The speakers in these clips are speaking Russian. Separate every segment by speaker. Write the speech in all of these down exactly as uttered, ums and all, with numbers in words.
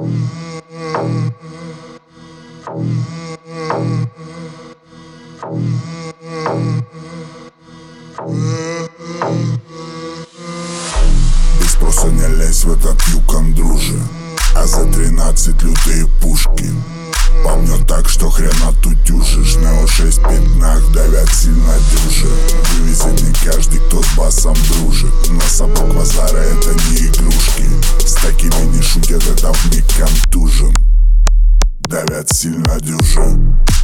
Speaker 1: Без спроса не лезь в этот юкон, друже, а за тринадцать лютые пушки. По мне так, что хрена тутюжишь. Нео шесть в пятнах давят сильно дюже. Вывезет не каждый, кто с басом дружит. На собой квазара это не игрушки. С такими не шутят, это вмиг контужен. Давят сильно дюже.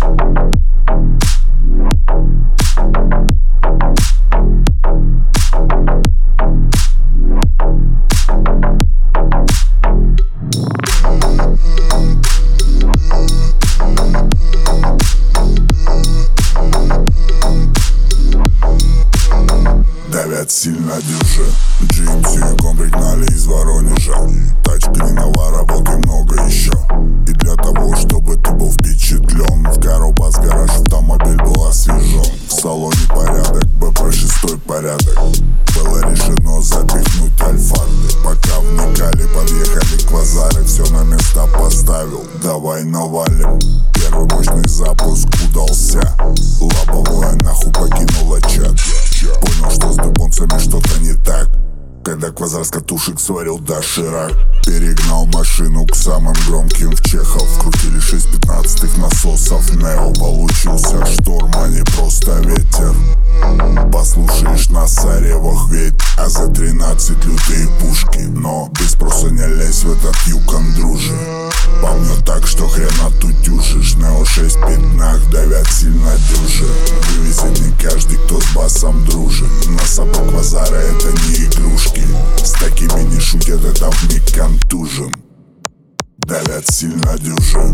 Speaker 1: Давят сильно дюже. джи эм си юкон пригнали из Воронежа. Тачка не нова, работы много еще. И для того, чтобы ты был впечатлен, в Карабас гараж автомобиль был освежен. В салоне порядок, бэ пэ шесть порядок. Было решено запихнуть альфарды. Пока вникали, подъехали квазары, все на места поставил. Давай навалим. Первый мощный запуск удался. Лобовое нахуй покинуло чат. Понял, что с дубонцами что-то не так, когда квазар с катушек сварил доширак. Перегнал машину к самым громким в Чехов. Крутили шесть пятнадцатых насосов Нео. Получился шторм, а не просто ветер. Послушаешь на саревах ведь, а за тринадцать лютые пушки. Но без спроса не лезь в этот юкон, друже. По мне так, что хрена тутюжишь. Нео шесть в пятнах давят сильно дюже. Вывезет не каждый, кто с басом дружит. На собой квазара это не игрушки. С такими не шутят, это вмиг контужен. Давят сильно дюже.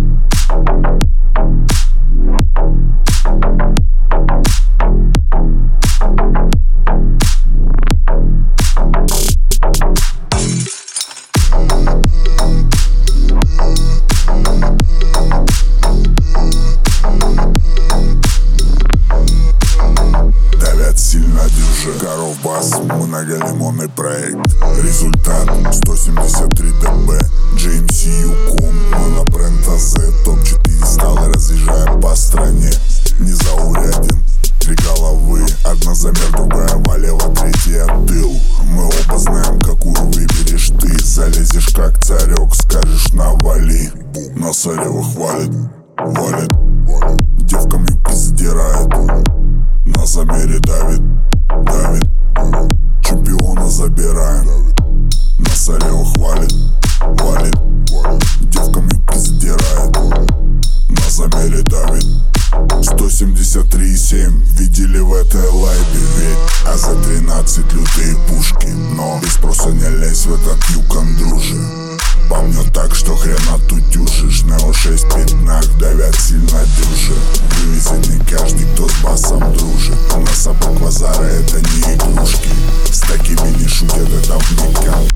Speaker 1: Карабас, многолимонный проект. Результат сто семьдесят три дэ бэ. джи эм си юкон, монобренд а зэ. топ четыре стал, разъезжая по стране. Незауряден, три головы. Одна замер, другая влево, третья тыл. Мы оба знаем, какую выберешь ты. Залезешь как царек, скажешь навали. На саревах валит, валит. Девкам юбки задирает. На замере давит, давит. Чемпиона забираем. На саревах валит, валит. Девкам юбки задирает. На замере давит. Сто семьдесят три и семь видели в этой лайбе ведь, а за тринадцать лютые пушки. Но без спроса не лезь в этот юкон, друже. По мне так, что хрена тутюжишь. Нео шесть в пятнах давят сильно дюже. Вывезет не каждый, кто с басом дружит. На собой квазара это не игрушки. С такими не шутят, это вмиг контужен.